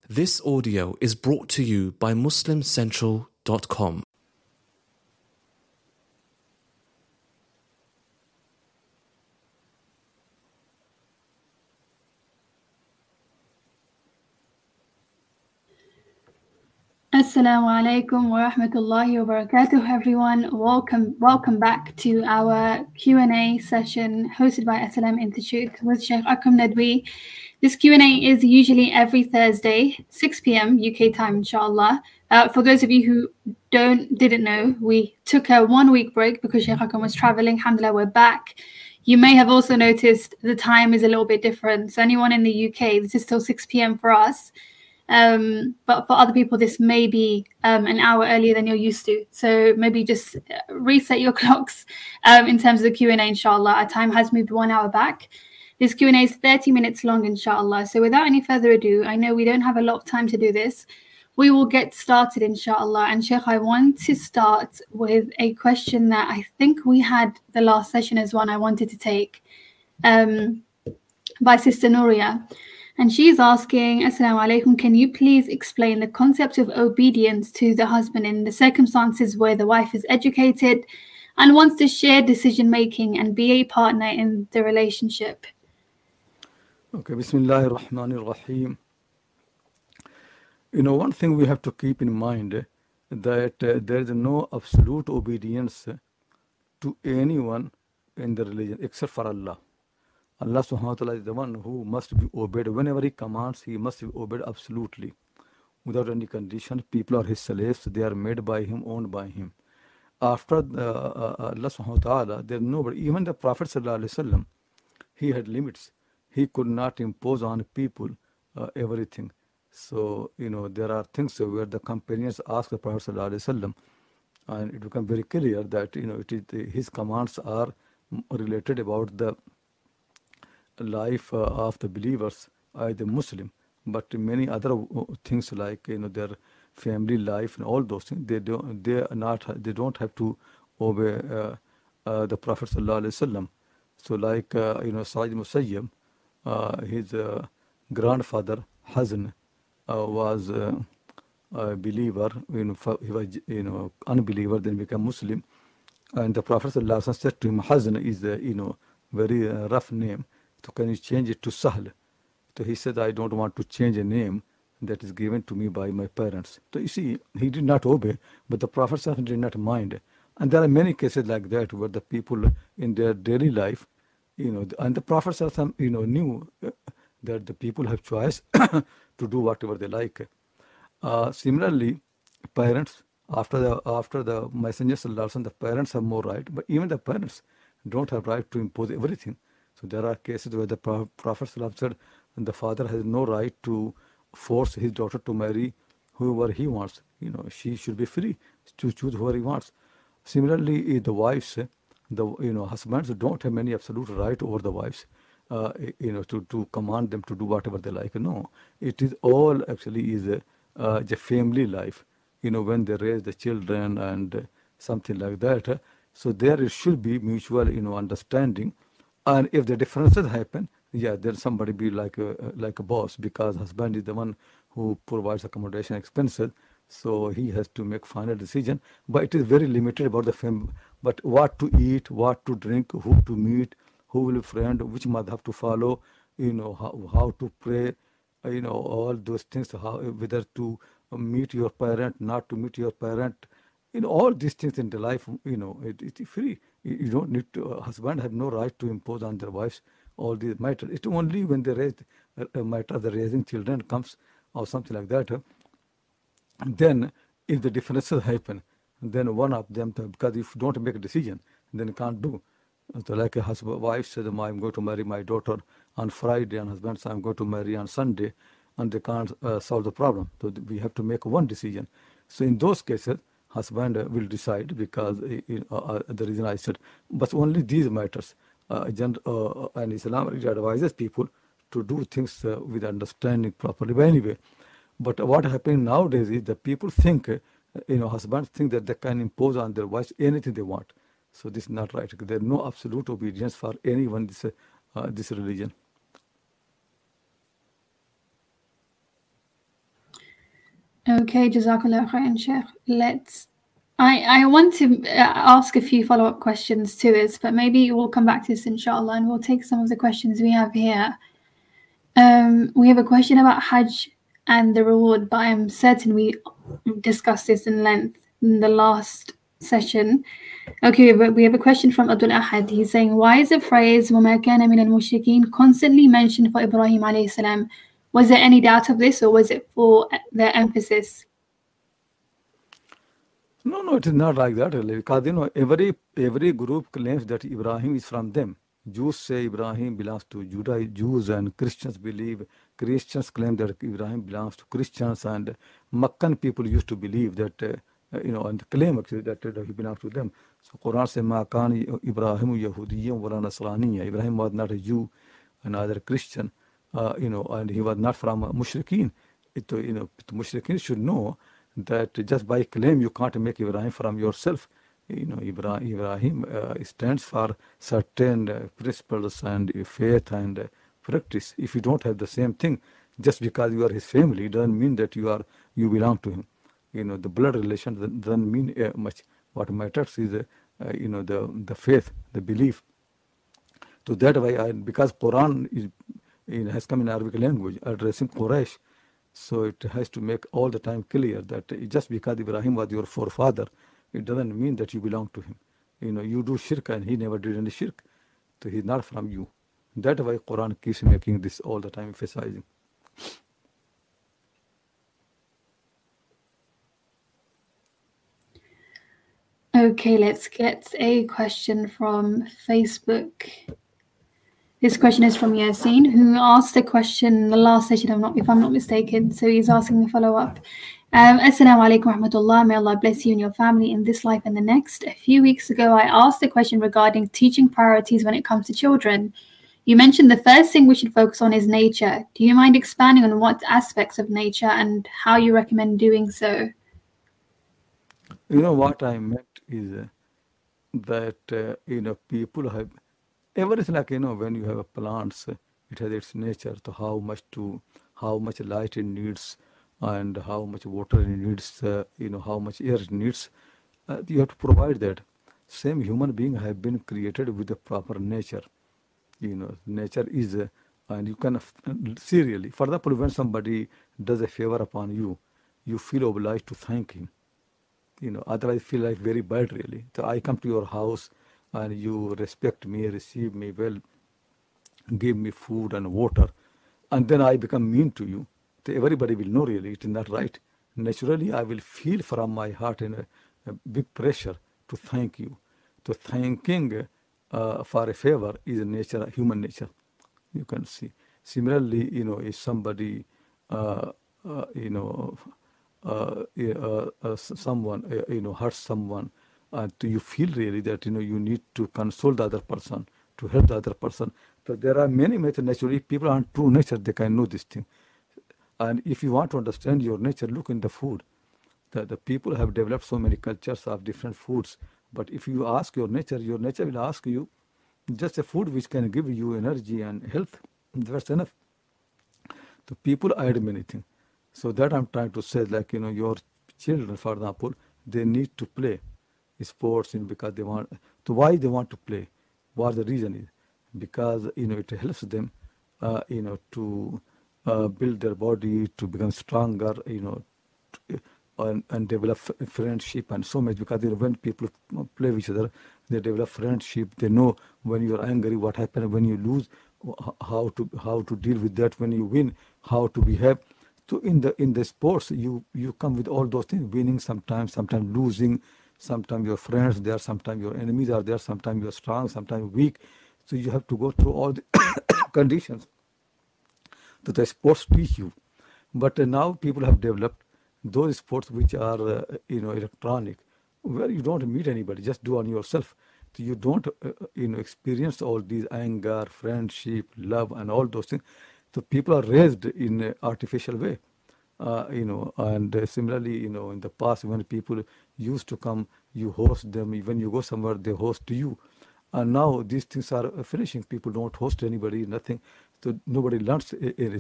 This audio is brought to you by MuslimCentral.com. Assalamu alaikum wa rahmatullahi wa barakatuh, everyone. Welcome back to our Q&A session hosted by SLM Institute with Sheikh Akram Nadwi. This Q&A is usually every Thursday, 6 p.m. UK time, inshallah. For those of you who didn't know, we took a 1 week break because Sheikh Akram was traveling. Alhamdulillah, we're back. You may have also noticed the time is a little bit different. So anyone in the UK, this is still 6 p.m. for us. But for other people, this may be an hour earlier than you're used to. So maybe just reset your clocks in terms of the Q&A, inshallah. Our time has moved 1 hour back. This Q&A is 30 minutes long, inshallah. So without any further ado, I know we don't have a lot of time to do this. We will get started, inshallah. And Sheikh, I want to start with a question that I think we had the last session as one I wanted to take by Sister Nuria. And she's asking, Assalamu alaikum, can you please explain the concept of obedience to the husband in the circumstances where the wife is educated and wants to share decision-making and be a partner in the relationship? Okay, Bismillahir Rahmanir Rahim. You know, one thing we have to keep in mind that there is no absolute obedience to anyone in the religion except for Allah. Allah subhanahu wa ta'ala is the one who must be obeyed. Whenever he commands, he must be obeyed absolutely, without any condition. People are his slaves. They are made by him, owned by him. After Allah subhanahu wa ta'ala, there is nobody. Even the Prophet sallallahu alaihi wasallam, he had limits. He could not impose on people everything. So, you know, there are things where the companions ask the Prophet sallallahu alaihi wasallam, and it becomes very clear that, you know, his commands are related about the life of the believers, the Muslim, but many other things like, you know, their family life and all those things, they don't have to obey the Prophet sallallahu alaihi wasallam. So, like you know, Sa'id Musayyib, his grandfather Hazn was a believer. He was, you know, unbeliever, then became Muslim, and the Prophet sallallahu alaihi wasallam said to him, Hazn is a, you know, very rough name. So can you change it to Sahl? So he said, I don't want to change a name that is given to me by my parents. So you see, he did not obey, but the Prophet did not mind. And there are many cases like that where the people in their daily life, you know, and the Prophet, you know, knew that the people have choice to do whatever they like. Similarly, parents, after the Messenger sallallahu alaihi wasallam, the parents have more right, but even the parents don't have right to impose everything. So there are cases where the Prophet said the father has no right to force his daughter to marry whoever he wants. You know, she should be free to choose whoever he wants. Similarly, the wives, husbands don't have any absolute right over the wives, you know, to command them to do whatever they like. No, it is all actually is a family life. You know, when they raise the children and something like that. So there it should be mutual, you know, understanding. And if the differences happen, yeah, then somebody be like a boss, because husband is the one who provides accommodation expenses, so he has to make final decision. But it is very limited about the family. But what to eat, what to drink, who to meet, who will friend, which madhab to follow, you know, how to pray, you know, all those things, whether to meet your parent, not to meet your parent, you know, all these things in the life, you know, it is free. You don't need to, husband have no right to impose on their wives all these matters. It's only when they raise a matter of the raising children comes or something like that. Then if the differences happen, then one of them, because if you don't make a decision, then you can't do. So like a husband, wife says, I'm going to marry my daughter on Friday, and husband says, I'm going to marry on Sunday, and they can't solve the problem. So we have to make one decision. So in those cases, husband will decide, because the reason I said, but only these matters. And Islam advises people to do things with understanding properly. But anyway, but what happening nowadays is that people think, husbands think that they can impose on their wives anything they want. So this is not right. There is no absolute obedience for anyone this religion. Okay, Jazakallah khairan, Sheikh. I want to ask a few follow-up questions to this, but maybe we'll come back to this inshallah, and we'll take some of the questions we have here. We have a question about Hajj and the reward, but I'm certain we discussed this in length in the last session. Okay, we have a question from Abdul Ahad. He's saying, why is the phrase وَمَا كَانَ مِنَ الْمُشْرِكِينَ constantly mentioned for Ibrahim alayhi salam? Was there any doubt of this, or was it for the emphasis? No, it is not like that really, because every group claims that Ibrahim is from them. Jews say Ibrahim belongs to Jews, and Christians claim that Ibrahim belongs to Christians, and Meccan people used to believe that, and claim actually that he belongs to them. So Quran says, "Ma kan Ibrahim Yahudiyyan wala Nasraniyya." Ibrahim was not a Jew, neither a Christian, and he was not from Mushrikeen. Mushrikeen should know that just by claim you can't make Ibrahim from yourself. Ibrahim stands for certain principles and faith and practice. If you don't have the same thing, just because you are his family, it doesn't mean that you belong to him. The blood relation doesn't mean much. What matters is the faith, the belief. So that way, because Quran has come in Arabic language addressing Quraysh, so it has to make all the time clear that just because Ibrahim was your forefather, it doesn't mean that you belong to him. You do shirk and he never did any shirk, so he's not from you. That's why Quran keeps making this all the time, emphasizing. Okay, let's get a question from Facebook. This question is from Yasin, who asked a question in the last session, if I'm not mistaken. So he's asking a follow-up. Assalamu alaikum rahmatullah. May Allah bless you and your family in this life and the next. A few weeks ago, I asked a question regarding teaching priorities when it comes to children. You mentioned the first thing we should focus on is nature. Do you mind expanding on what aspects of nature and how you recommend doing so? What I meant is that, people have everything like, when you have plants, it has its nature, so how much light it needs and how much water it needs, how much air it needs. You have to provide that. Same human being have been created with the proper nature. Nature is, and you can see really, for example, when somebody does a favor upon you, you feel obliged to thank him. Otherwise feel like very bad really. So I come to your house and you respect me, receive me well, give me food and water, and then I become mean to you. So everybody will know really it is not right. Naturally, I will feel from my heart in a big pressure to thank you. So thanking for a favor is nature, human nature. You can see. Similarly, if somebody, someone, hurts someone, you feel really that, you need to console the other person, to help the other person. So there are many methods. Naturally, people are true nature, they can know this thing. And if you want to understand your nature, look in the food. The people have developed so many cultures of different foods. But if you ask your nature will ask you just a food which can give you energy and health. That's enough. So people add many things. So that I'm trying to say, like, your children, for example, they need to play sports because they want. So why they want to play? What the reason is? Because, it helps them, to build their body, to become stronger, and develop friendship and so much. Because when people play with each other, they develop friendship. They know when you are angry, what happens when you lose, how to deal with that. When you win, how to behave. So in the sports, you come with all those things: winning sometimes losing, sometimes your friends there, sometimes your enemies are there, sometimes you are strong, sometimes weak. So you have to go through all the conditions that the sports teach you. But now people have developed those sports which are electronic, where you don't meet anybody, just do on yourself. So you don't experience all these anger, friendship, love, and all those things. So people are raised in an artificial way, and similarly, in the past when people used to come, you host them. When you go somewhere, they host you. And now these things are finishing. People don't host anybody, nothing. So nobody learns anything.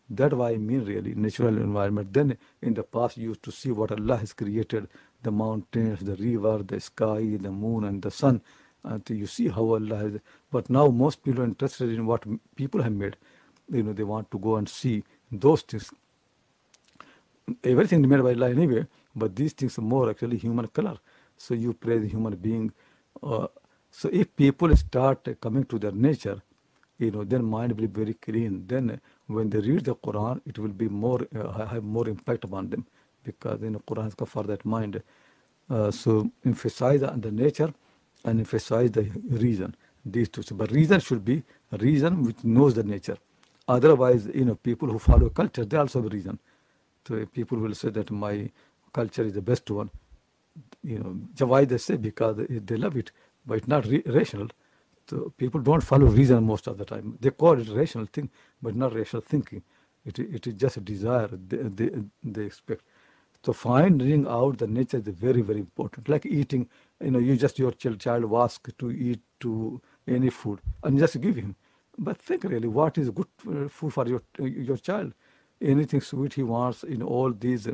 That's why I mean really natural environment. Then in the past you used to see what Allah has created, the mountains, the river, the sky, the moon and the sun. And you see how Allah has, but now most people are interested in what people have made. They want to go and see those things. Everything made by Allah anyway, but these things are more actually human color. So you praise the human being. So if people start coming to their nature, then mind will be very clean. Then when they read the Quran, it will be more have more impact upon them, because Quran is for that mind. So emphasize on the nature and emphasize the reason. These two, but reason should be a reason which knows the nature. Otherwise, people who follow culture, they also have a reason. So people will say that my culture is the best one. Why they say? Because they love it, but it's not rational. So people don't follow reason most of the time. They call it rational thing, but not rational thinking. It is just a desire they expect. So finding out the nature is very, very important. Like eating, you just your child asks to eat to any food and just give him. But think really, what is good food for your child? Anything sweet he wants, all these,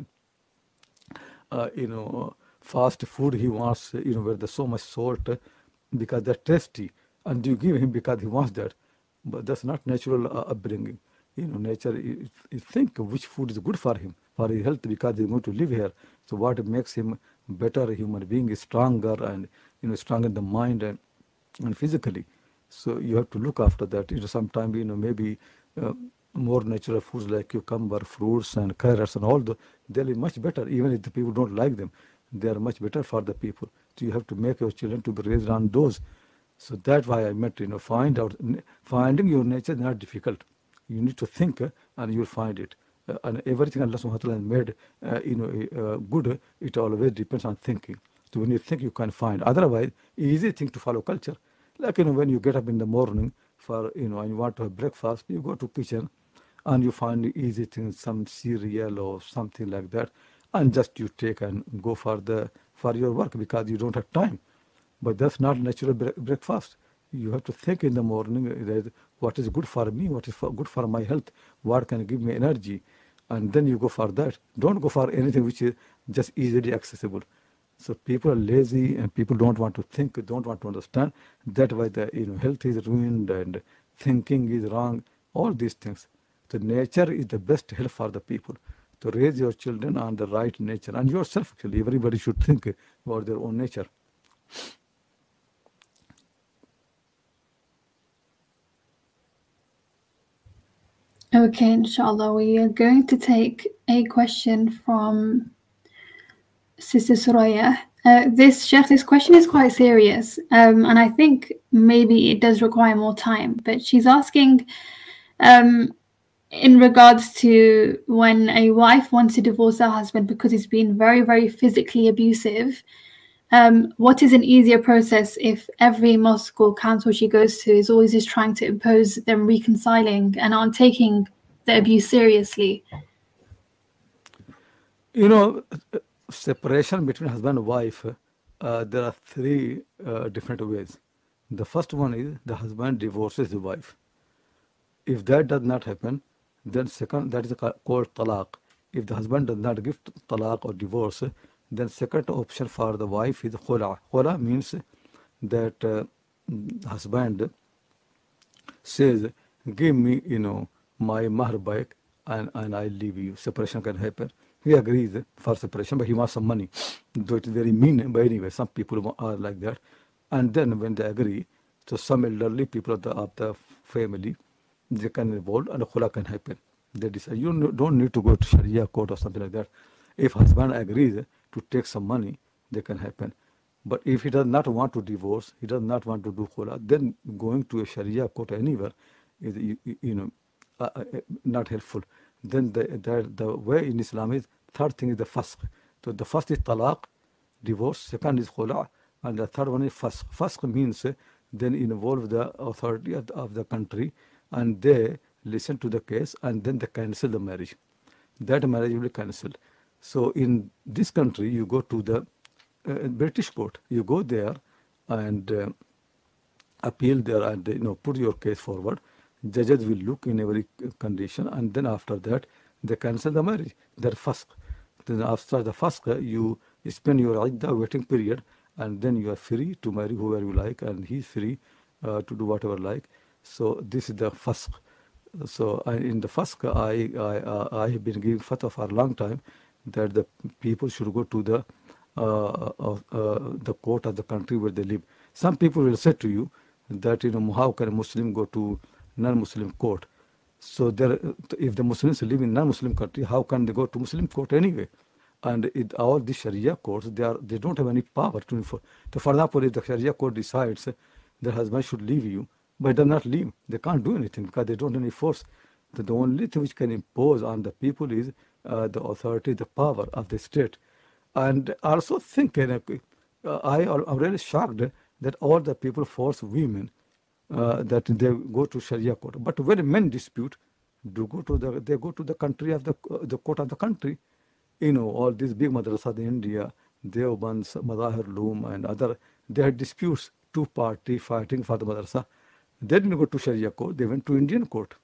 fast food he wants, where there's so much salt, because they're tasty, and you give him because he wants that. But that's not natural upbringing. Nature, you think which food is good for him, for his health, because he's going to live here. So what makes him better human being is stronger, and stronger in the mind and physically. So you have to look after that. Sometimes maybe more natural foods like cucumber, fruits and carrots and all they'll be much better, even if the people don't like them. They are much better for the people. So you have to make your children to be raised on those. So that's why I meant, finding your nature is not difficult. You need to think and you'll find it. And everything Allah subhanahu wa ta'ala has made, good, it always depends on thinking. So when you think, you can find. Otherwise, easy thing to follow culture. Like, when you get up in the morning and you want to have breakfast, you go to kitchen and you find easy things, some cereal or something like that, and just you take and go for your work because you don't have time. But that's not natural breakfast. You have to think in the morning, what is good for me, what is good for my health, what can give me energy, and then you go for that. Don't go for anything which is just easily accessible. So people are lazy and people don't want to think, don't want to understand. That's why the health is ruined and thinking is wrong, all these things. So nature is the best help for the people. To raise your children on the right nature, and yourself actually, everybody should think about their own nature. Okay, inshallah, we are going to take a question from Sister Soraya. This question is quite serious, and I think maybe it does require more time. But she's asking, in regards to when a wife wants to divorce her husband because he's been very, very physically abusive, what is an easier process if every mosque or council she goes to is always just trying to impose them reconciling and aren't taking the abuse seriously? Separation between husband and wife, there are three different ways. The first one is the husband divorces the wife. If that does not happen, then second, that is called talaq. If the husband does not give talaq or divorce, then second option for the wife is khula. Khula means that husband says, give me, my mahr back and I leave you. Separation can happen. He agrees for separation, but he wants some money. Though it is very mean, but anyway, some people are like that. And then when they agree, so some elderly people of the family, they can involve and khula can happen. They decide. You don't need to go to Sharia court or something like that. If husband agrees to take some money, they can happen. But if he does not want to divorce, he does not want to do khula, then going to a Sharia court anywhere is, not helpful. Then the way in Islam is, third thing is the fasq. So the first is talaq, divorce, second is khula, and the third one is fasq. Fasq means then involve the authority of the country and they listen to the case and then they cancel the marriage. That marriage will be cancelled. So in this country, you go to the British court, you go there and appeal there and put your case forward. Judges will look in every condition, and then after that, they cancel the marriage. They're fasq. Then after the fasq, you spend your iddah waiting period, and then you are free to marry whoever you like, and he's free to do whatever like. So this is the fasq. So in the fasq, I have been giving fatwa for a long time that the people should go to the court of the country where they live. Some people will say to you that, how can a Muslim go to non-Muslim court? So if the Muslims live in non-Muslim country, how can they go to Muslim court anyway? And all the Sharia courts, they don't have any power to enforce. So for example, if the Sharia court decides the husband should leave you, but it does not leave, they can't do anything because they don't have any force. The only thing which can impose on the people is the authority, the power of the state. And I also think, I'm really shocked that all the people force women that they go to Sharia court. But when men dispute, they go to the country of the court of the country. All these big madrasas in India, Deoband, Mazahir Loom, and other, they had disputes, two party fighting for the madrasa. They didn't go to Sharia court, they went to Indian court.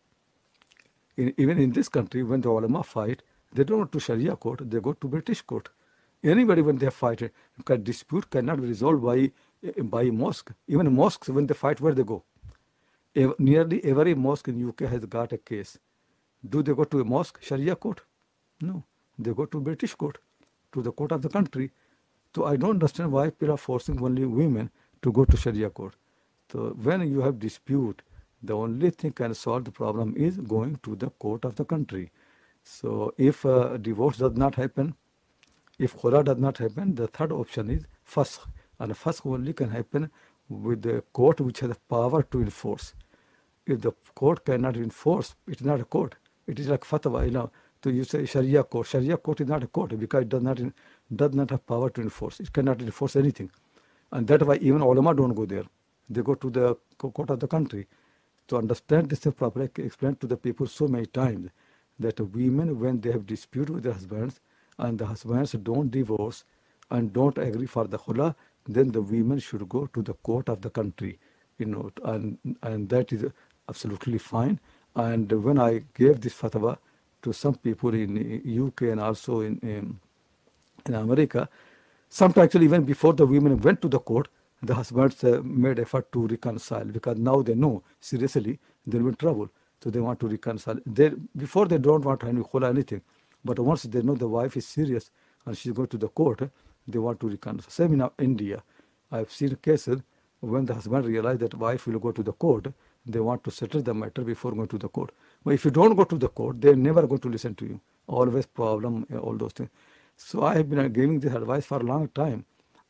Even in this country, when the ulama fight, they don't go to Sharia court, they go to British court. Anybody, when they fight, dispute cannot be resolved by mosque. Even mosques, when they fight, where they go? Nearly every mosque in UK has got a case. Do they go to a mosque, Sharia court? No. They go to British court, to the court of the country. So I don't understand why people are forcing only women to go to Sharia court. So when you have dispute, the only thing can solve the problem is going to the court of the country. So if divorce does not happen, if khula does not happen, the third option is fasq. And fasq only can happen with the court which has the power to enforce. If the court cannot enforce, it's not a court. It is like fatwa, So you say Sharia court. Sharia court is not a court because it does not have power to enforce. It cannot enforce anything. And that's why even ulama don't go there. They go to the court of the country. To understand this properly, explain to the people so many times that women, when they have dispute with their husbands, and the husbands don't divorce and don't agree for the khula, then the women should go to the court of the country, and that is absolutely fine. And when I gave this fatwa to some people in UK and also in America, sometimes actually even before the women went to the court, the husbands made effort to reconcile, because now they know seriously they're in trouble, so they want to reconcile. Before they don't want any khula anything, but once they know the wife is serious and she's going to the court, they want to reconcile. Same in India, I've seen cases when the husband realized that wife will go to the court, they want to settle the matter before going to the court. But if you don't go to the court, they're never going to listen to you. Always problem, all those things. So I have been giving this advice for a long time,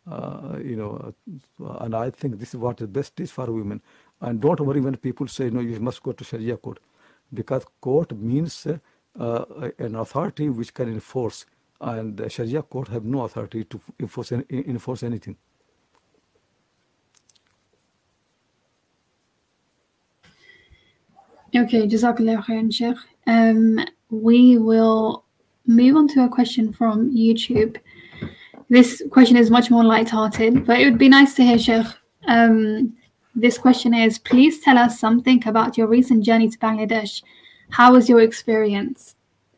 and I think this is what the best is for women. And don't worry when people say, no, you must go to Sharia court, because court means an authority which can enforce, and the Sharia court have no authority to enforce anything. Okay, Jazakallah khairan, Sheikh. We will move on to a question from YouTube. This question is much more light-hearted, but it would be nice to hear, Sheikh. This question is, please tell us something about your recent journey to Bangladesh. How was your experience?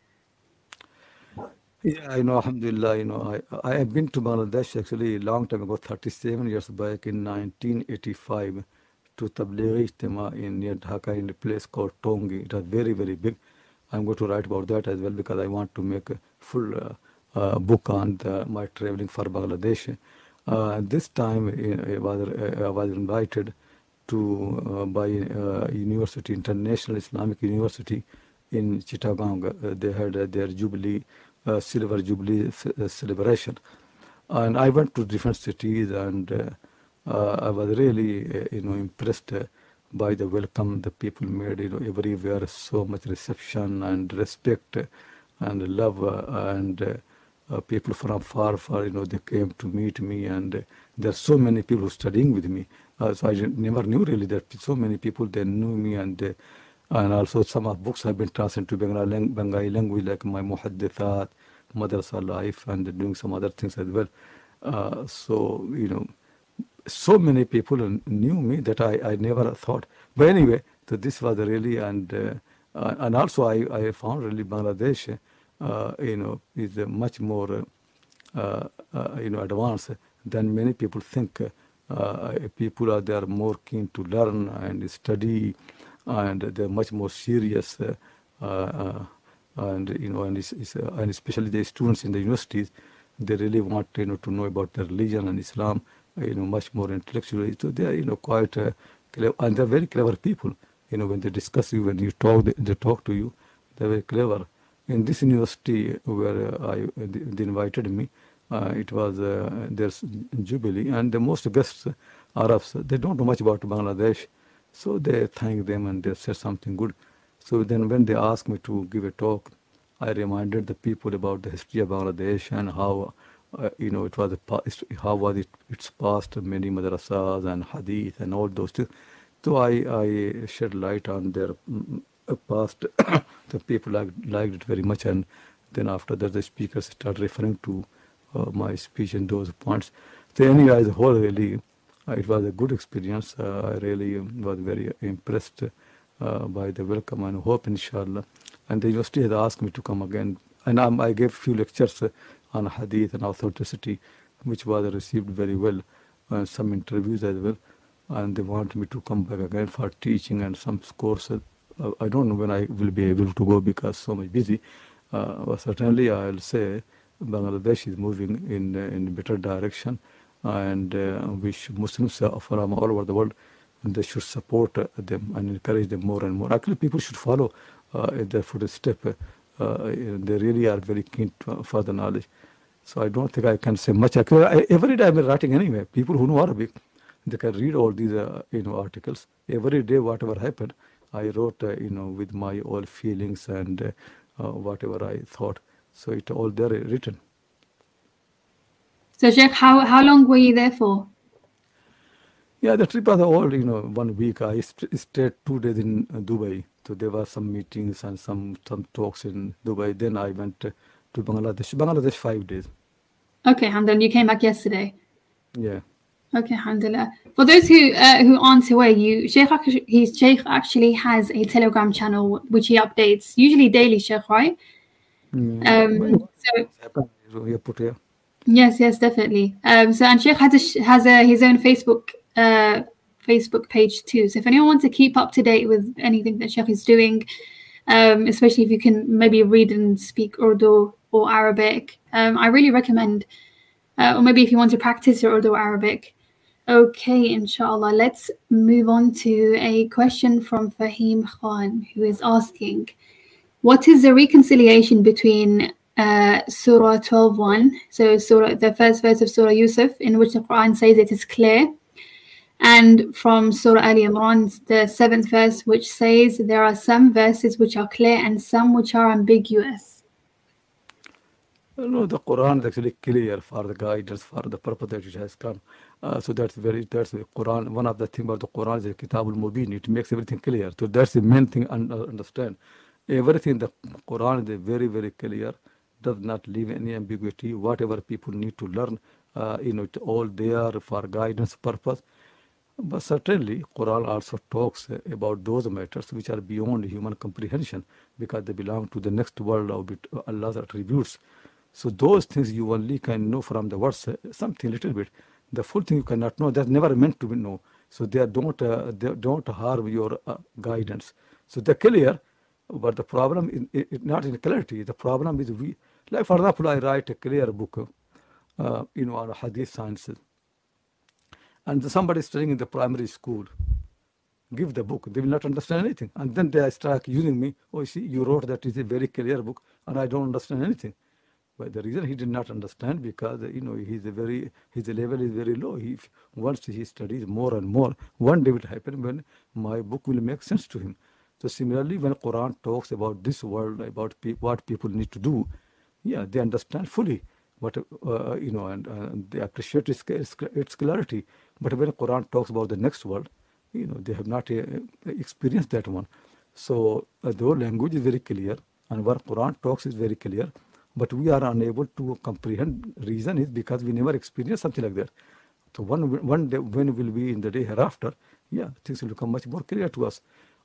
Yeah, alhamdulillah, I have been to Bangladesh actually a long time ago, 37 years back in 1985, to Tablighi Ijtima near Dhaka in a place called Tongi. It was very, very big. I'm going to write about that as well, because I want to make a full book on my traveling for Bangladesh. This time I was invited to by University, International Islamic University in Chittagong. They had their Jubilee, Silver Jubilee celebration. And I went to different cities, and I was really impressed by the welcome the people made, everywhere, so much reception and respect and love, and people from far, they came to meet me, and there are so many people studying with me. So I never knew really that so many people, they knew me, and also some of books have been translated to Bengali language, like my Muhaddithat, Madrasa Life, and doing some other things as well. So many people knew me that I never thought. But anyway, So this was really, and also I found really Bangladesh, is much more, advanced than many people think. People are there more keen to learn and study, and they're much more serious. And especially the students in the universities, they really want to know about their religion and Islam, much more intellectually. So they are quite clever, and they're very clever people. When they discuss you, when you talk, they talk to you. They're very clever. In this university where they invited me, it was there's Jubilee, and the most guests Arabs. They don't know much about Bangladesh, so they thanked them and they said something good. So then when they asked me to give a talk, I reminded the people about the history of Bangladesh and how, it was how was its past, many madrasas and hadith and all those things. So I shed light on their past. The people liked it very much, and then after that the speakers started referring to my speech in those points. So anyway, as a whole, really, it was a good experience. I really was very impressed by the welcome and hope, inshallah. And the university had asked me to come again. And I gave few lectures on hadith and authenticity, which was received very well, some interviews as well. And they want me to come back again for teaching and some courses. I don't know when I will be able to go because so much busy. But certainly I'll say Bangladesh is moving in a better direction, and which Muslims from all over the world, they should support them and encourage them more and more. Actually, people should follow their footsteps. They really are very keen for the knowledge. So I don't think I can say much. Every day I'm writing anyway. People who know Arabic, they can read all these articles. Every day, whatever happened, I wrote with my all feelings and whatever I thought. So it all there written. So Sheikh, how long were you there for? Yeah, the trip was all 1 week. I stayed 2 days in Dubai. So there were some meetings and some talks in Dubai. Then I went to Bangladesh. Bangladesh 5 days. Okay, alhamdulillah. You came back yesterday. Yeah. Okay, alhamdulillah. For those who aren't aware, Sheikh actually has a Telegram channel which he updates usually daily, Sheikh, right? Yes, definitely. And Sheikh has his own Facebook page too. So if anyone wants to keep up to date with anything that Sheikh is doing, especially if you can maybe read and speak Urdu or Arabic, I really recommend. Or maybe if you want to practice your Urdu or Arabic. Okay, inshallah. Let's move on to a question from Fahim Khan, who is asking, what is the reconciliation between Surah 12:1, so the first verse of Surah Yusuf, in which the Quran says it is clear, and from Surah Ali Imran, the 7th verse, which says there are some verses which are clear and some which are ambiguous? No, the Quran is actually clear for the guidance, for the purpose that it has come. So that's the Quran. One of the things about the Quran is the Kitabul Mubin. It makes everything clear. So that's the main thing understand. Everything the Quran is very, very clear. Does not leave any ambiguity. Whatever people need to learn, it's all there for guidance purpose. But certainly, Quran also talks about those matters which are beyond human comprehension because they belong to the next world of Allah's attributes. So those things you only can know from the words, something little bit. The full thing you cannot know. That's never meant to be known. So they don't harm your guidance. So they're clear, but the problem is not in clarity. The problem is like for example, I write a clear book, on hadith sciences, and somebody studying in the primary school, give the book, they will not understand anything, and then they start using me. Oh, you see, you wrote that is a very clear book, and I don't understand anything. But the reason he did not understand because his level is very low. Once he studies more and more, one day it will happen when my book will make sense to him. So similarly, when Quran talks about this world, about what people need to do, yeah, they understand fully. But and they appreciate its clarity. But when Quran talks about the next world, they have not experienced that one. So the language is very clear, and what Quran talks is very clear. But we are unable to comprehend. Reason is because we never experienced something like that. So one day when will be in the day hereafter, yeah, things will become much more clear to us.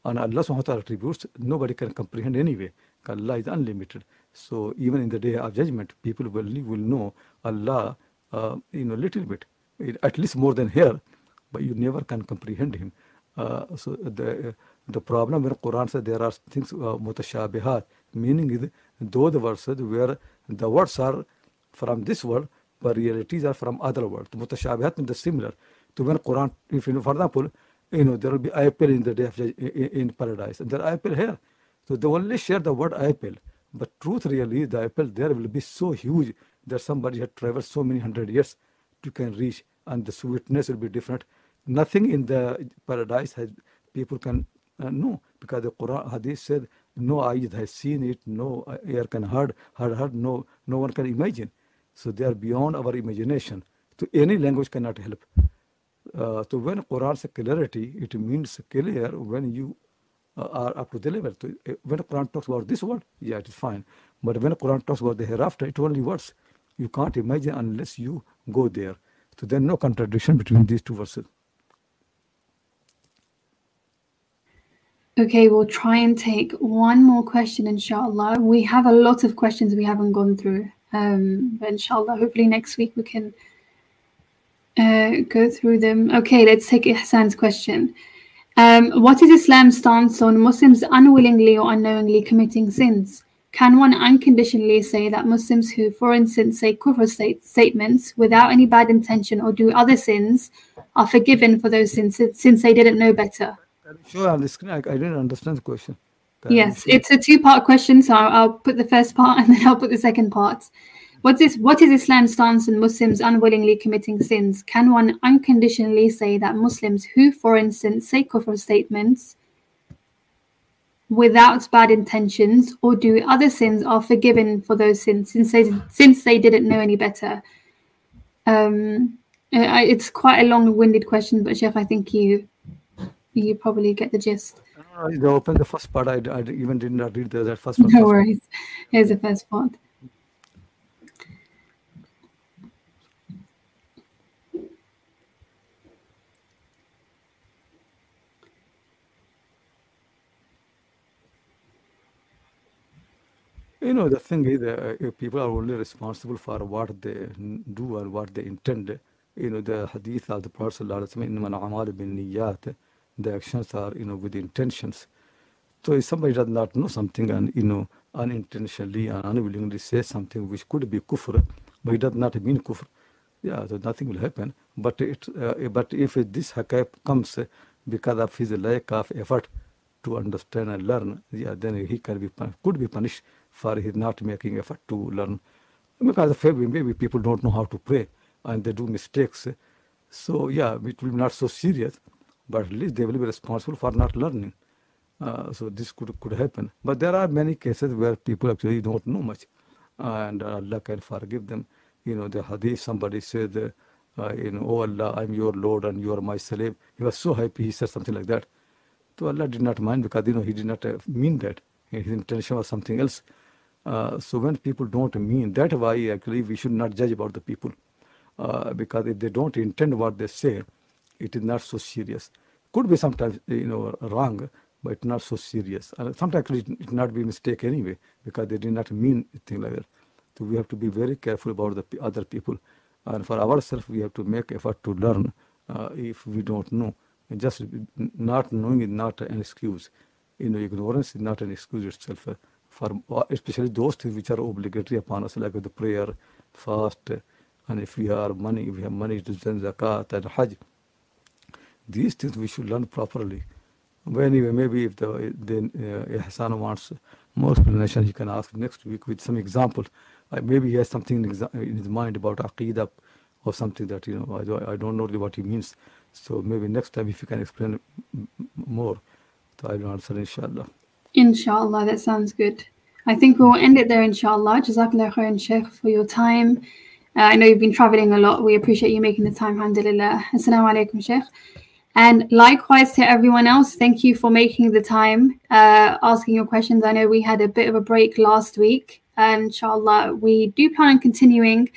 And Allah subhanahu wa ta'ala attributes nobody can comprehend anyway. Allah is unlimited. So even in the day of judgment, people will know Allah, little bit, at least more than here, but you never can comprehend him. So the problem when Quran says there are things mutashabihat, meaning is those verses where the words are from this world, but realities are from other words. Mutashabihat means similar. So when Quran, if for example, there will be apple in the day of in paradise, and there are apple here. So they only share the word apple, but truth really, the apple there will be so huge that somebody had traveled so many 100 years to can reach, and the sweetness will be different. Nothing in the paradise has people can know, because the Quran Hadith said no eye has seen it, no ear can heard, no one can imagine. So they are beyond our imagination. So any language cannot help. So when Quran says clarity, it means clear when you are up to the level. So when Quran talks about this world, yeah, it is fine. But when Quran talks about the hereafter, it only words. You can't imagine unless you go there. So there's no contradiction between these two verses. Okay, we'll try and take one more question, inshallah. We have a lot of questions we haven't gone through. But inshallah, hopefully next week we can go through them. Okay, let's take Ihsan's question. What is Islam's stance on Muslims unwillingly or unknowingly committing sins? Can one unconditionally say that Muslims who, for instance, say kufr statements without any bad intention or do other sins are forgiven for those sins since they didn't know better? Sure, on the screen, I didn't understand the question. Yes, it's a two-part question, so I'll put the first part and then I'll put the second part. What is Islam's stance on Muslims unwillingly committing sins? Can one unconditionally say that Muslims who, for instance, say kufr statements without bad intentions or do other sins are forgiven for those sins since they didn't know any better? It's quite a long-winded question, but Sheikh, I think you probably get the gist. They opened the first part. I even did not read that first part. No worries. Here's the first part. The thing is, people are only responsible for what they do and what they intend. The hadith of the Prophet ﷺ, the actions are, with the intentions. So if somebody does not know something and, unintentionally and unwillingly says something which could be kufr, but it does not mean kufr, yeah, so nothing will happen. But if this haqaiq comes because of his lack of effort to understand and learn, yeah, then he could be punished for his not making effort to learn. Because maybe people don't know how to pray and they do mistakes. So yeah, it will be not so serious, but at least they will be responsible for not learning. So this could happen. But there are many cases where people actually don't know much, and Allah can forgive them. The hadith, somebody said, oh Allah, I'm your Lord and you are my slave. He was so happy, he said something like that. So Allah did not mind because he did not mean that. His intention was something else. So when people don't mean, that's why actually we should not judge about the people. Because if they don't intend what they say, it is not so serious. Could be sometimes wrong, but it's not so serious. And sometimes it not be mistake anyway, because they did not mean thing like that. So we have to be very careful about the other people, and for ourselves we have to make effort to learn. If we don't know, and just not knowing is not an excuse. Ignorance is not an excuse itself. For especially those things which are obligatory upon us, like the prayer, fast, and if we have money to send zakat and hajj. These things we should learn properly. But anyway, maybe if the Ihsan wants more explanation, he can ask next week with some examples. Maybe he has something in his mind about Aqidah or something that I don't know what he means. So maybe next time if you can explain more, so I will answer inshallah. Inshallah, that sounds good. I think we'll end it there, inshallah. Jazakallah khairan, Sheikh, for your time. I know you've been traveling a lot. We appreciate you making the time, alhamdulillah. Assalamu alaikum, Sheikh. And likewise to everyone else, thank you for making the time, asking your questions. I know we had a bit of a break last week. Inshallah, we do plan on continuing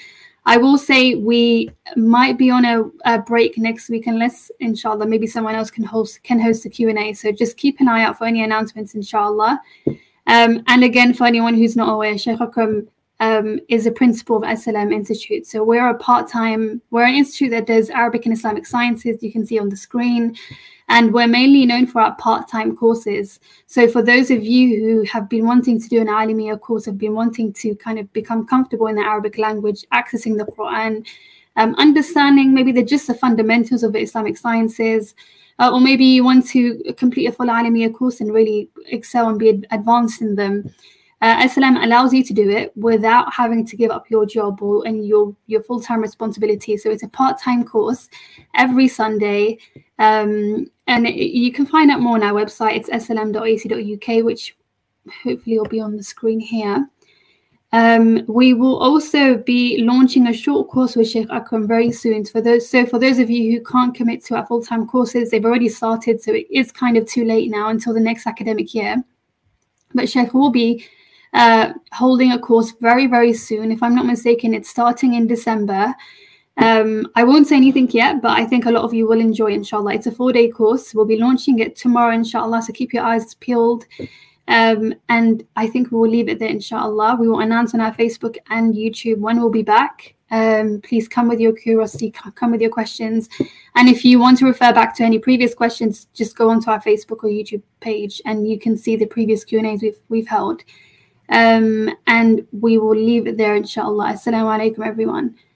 I will say we might be on a break next week unless, inshallah, maybe someone else can host the Q&A. So just keep an eye out for any announcements, inshallah. And again, for anyone who's not aware, Sheikh Akram is a principal of SLM Institute. So we're an institute that does Arabic and Islamic sciences, you can see on the screen. And we're mainly known for our part-time courses. So for those of you who have been wanting to do an Alimiya course, have been wanting to kind of become comfortable in the Arabic language, accessing the Quran, understanding maybe just the fundamentals of the Islamic sciences, or maybe you want to complete a full Alimiya course and really excel and be advanced in them, SLM allows you to do it without having to give up your job and your full-time responsibility. So it's a part-time course every Sunday. And you can find out more on our website. It's slm.ac.uk, which hopefully will be on the screen here. We will also be launching a short course with Sheikh Akram very soon. For those of you who can't commit to our full-time courses, they've already started, so it is kind of too late now until the next academic year. But Sheikh will be holding a course very, very soon. If I'm not mistaken, it's starting in December. I won't say anything yet, but I think a lot of you will enjoy, inshallah. It's a 4-day course. We'll be launching it tomorrow, inshallah, so keep your eyes peeled. And I think we will leave it there, inshallah. We will announce on our Facebook and YouTube when we'll be back. Please come with your curiosity, come with your questions. And if you want to refer back to any previous questions, just go onto our Facebook or YouTube page and you can see the previous Q&As we've held. And we will leave it there, inshallah. Assalamu alaikum, everyone.